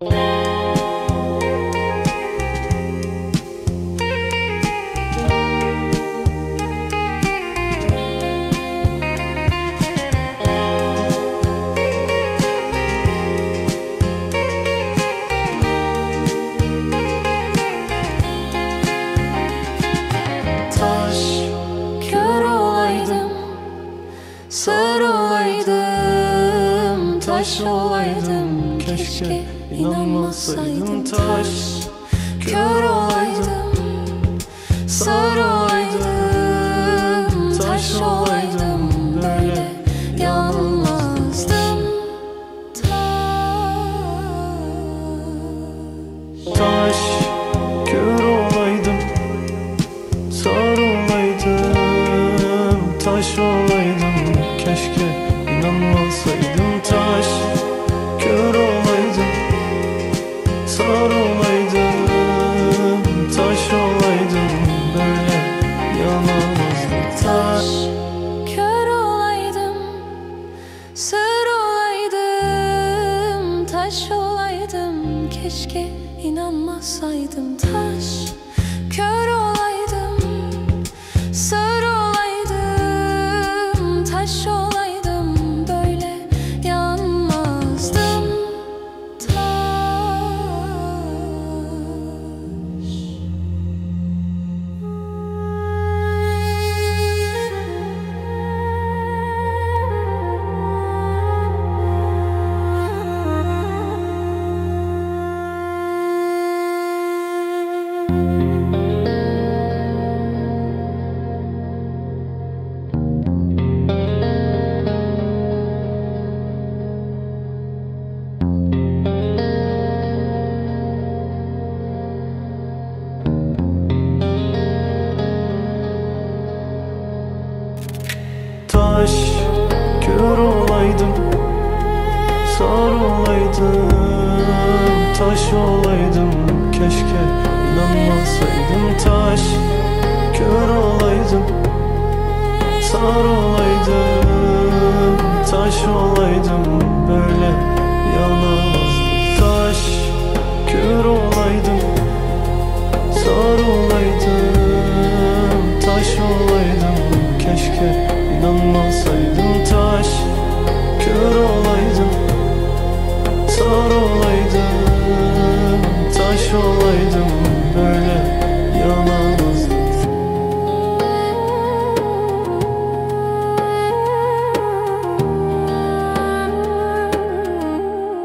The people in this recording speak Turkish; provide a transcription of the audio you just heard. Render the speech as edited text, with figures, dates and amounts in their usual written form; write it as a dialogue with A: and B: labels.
A: Sar olaydım, taş olaydım. Keşke inanmasaydım. Taş, kör olaydım. Sar olaydım, taş olaydım. Böyle yanılmazdım.
B: Taş, kör olaydım. Sar olaydım, taş olaydım. Keşke inanmasaydım. Taş, kör olaydım. Sar olaydım, taş olaydım. Böyle yanamazdım.
A: Taş, kör olaydım. Sar olaydım, taş olaydım. Keşke inanmasaydım. Taş, kör olaydım. Sar olaydım, taş olaydım. Böyle yanmazdım.
B: Taş, kör olaydım. Sar olaydım, taş olaydım. Keşke inanmasaydım. Taş, kör olaydım. Sar olaydım, taş olaydım.